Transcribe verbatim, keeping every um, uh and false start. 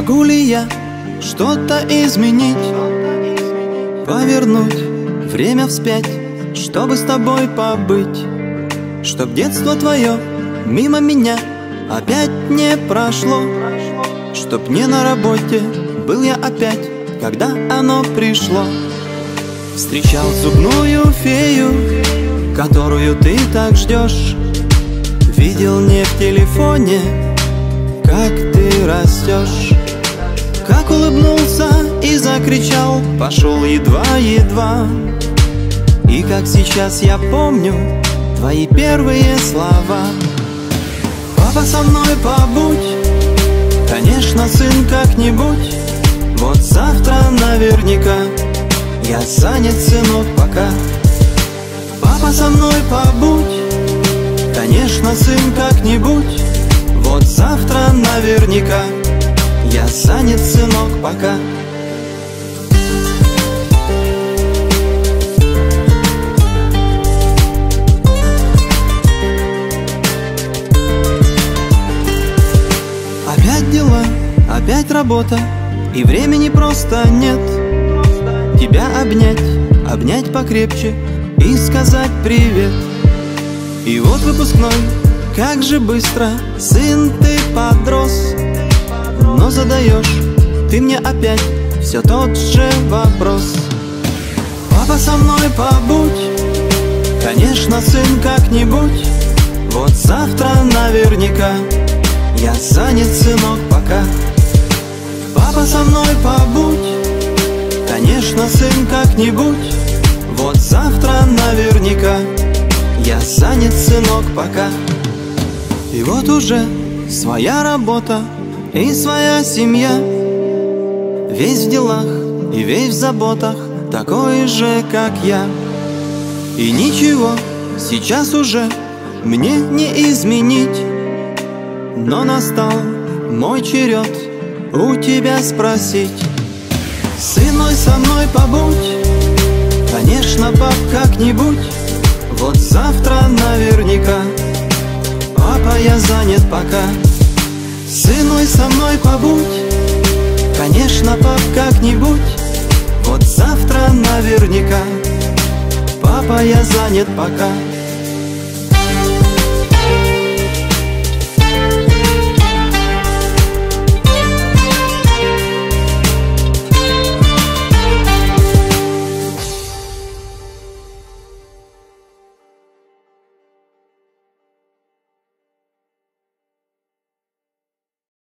Могу ли я что-то изменить, повернуть время вспять, чтобы с тобой побыть, чтоб детство твое мимо меня опять не прошло, чтоб не на работе был я опять, когда оно пришло. Встречал зубную фею, которую ты так ждешь, видел не в телефоне, как ты растешь, как улыбнулся и закричал, пошел едва-едва. И как сейчас я помню твои первые слова: папа, со мной побудь, конечно, сын, как-нибудь. Вот завтра наверняка я занят, сынок, пока. Папа, со мной побудь, конечно, сын, как-нибудь. Вот завтра наверняка я занят, сынок, пока. Опять дела, опять работа, и времени просто нет. Тебя обнять, обнять покрепче и сказать привет. И вот выпускной, как же быстро, сын, ты подрос. Но задаешь ты мне опять все тот же вопрос: папа, со мной побудь, конечно, сын, как-нибудь. Вот завтра наверняка я занят, сынок, пока. Папа, со мной побудь, конечно, сын, как-нибудь. Вот завтра наверняка я занят, сынок, пока. И вот уже своя работа и своя семья, весь в делах и весь в заботах, такой же, как я. И ничего сейчас уже мне не изменить, но настал мой черед у тебя спросить: сын мой, со мной побудь, конечно, пап, как-нибудь. Вот завтра наверняка, папа, я занят пока. Сын мой, со мной побудь, конечно, пап, как-нибудь. Вот завтра наверняка, папа, я занят пока.